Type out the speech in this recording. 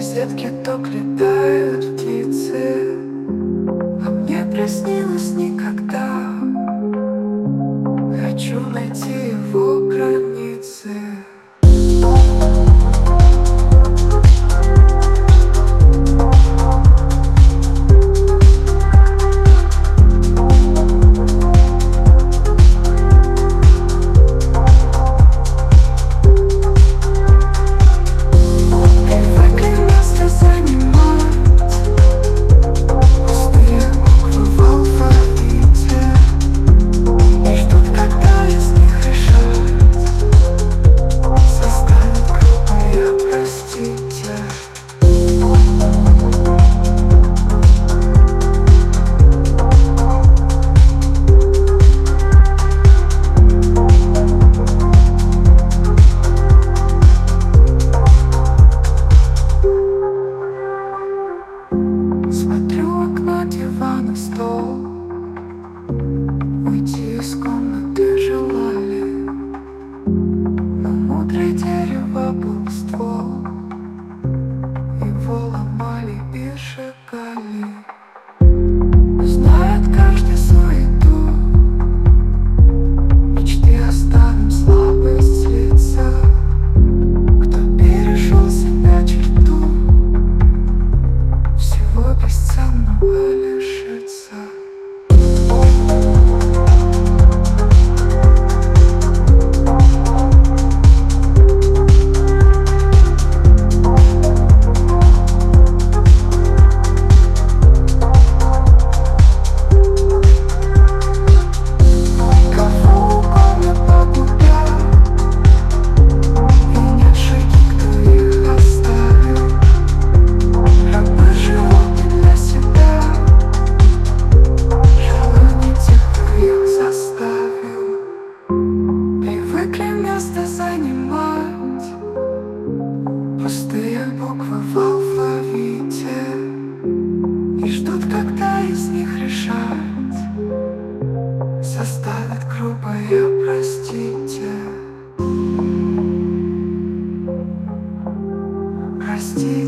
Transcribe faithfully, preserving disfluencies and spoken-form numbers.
беседке ток летают птицы, а мне приснилось никогда. Хочу найти его границы. Смотрю в окно, диван и стол. Уйти из комнаты желали, но мудрое дерево был ствол. Его ломали и сжигали. Знает каждый суету, мечты оставим слабость с лица. Кто перешел себя черту, всего бесценного лишится. Место занимать пустые буквы в алфавите и ждут, когда из них решать составят грубое простите. Простите.